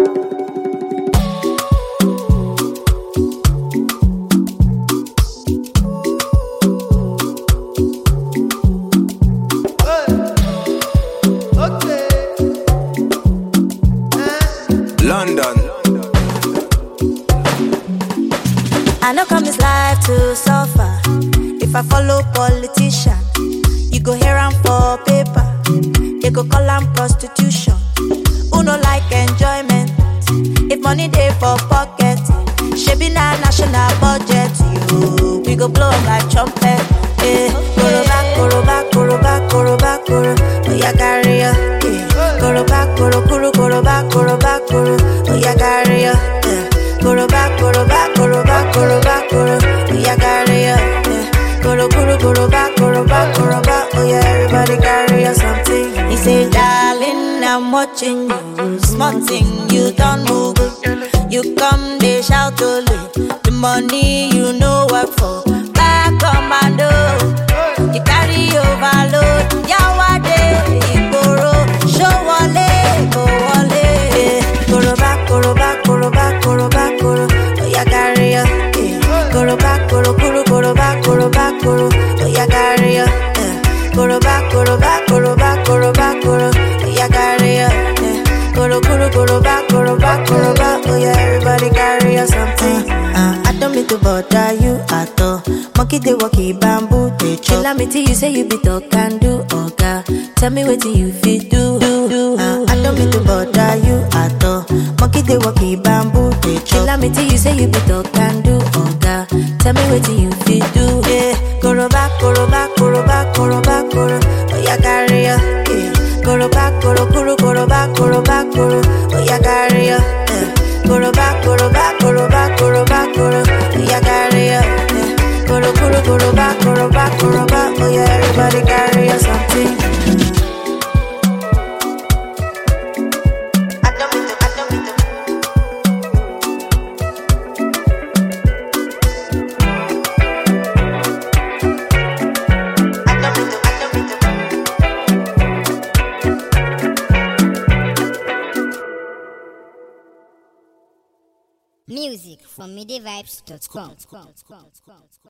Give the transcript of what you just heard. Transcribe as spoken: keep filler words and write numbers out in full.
London. I know come this life to suffer. If I follow politician, you go hear am for paper. They go call am prostitution. Who no like enjoyment? If money dey for pocket, shebi na national budget. You, we go blow am like trumpet. Eh, koroba, koroba, koroba, koroba, koro. Oya carry ya. Eh, koroba, koro, koro, koroba, koroba, koro. Oya carry ya. Eh, koroba, koroba, koroba, koroba, koro. Oya carry ya. Eh, koro, koro, koroba, koroba, koroba. Oya everybody carry ya something. He say, darling, I'm watching you. Small thing, you don't move. You come, they shout only. The money you know work for. Back commando, you carry overload. Yawade, Igboro, show wale, go wale. Koroba, koroba, koroba, koroba, koro. Oya carry ya. Koroba, koro, koro, koroba, koroba, koro. Oya carry ya. Koroba, koroba, koroba, koroba, koro. Oya carry ya. Koro, koro, koroba, koroba, koroba. Oya everybody carry ya something. Uh, I don't mean to bother you at all. Monkey they walkie bamboo they chop. Tell me till you say you be talk and do oga. Tell me what you fit do. do, do. Uh, I don't mean to bother you at all. Monkey they walkie bamboo they chop. Tell me till you say you be talk and do oga. Tell me what you fit do. Yeah, koroba, koroba, koroba, koroba, koro. Oya carry ya. Yeah, koroba, koro, koro, koroba, koroba, koro. Oya carry ya. Yeah, koroba, koroba, koroba, koroba, koro. Oya carry ya. Yeah. Koro, koro, koroba, koroba, koroba. Oh yeah, everybody carry us something. I don't mean to, I don't mean to. I don't mean to, I don't mean to. Music from midivibes dot com.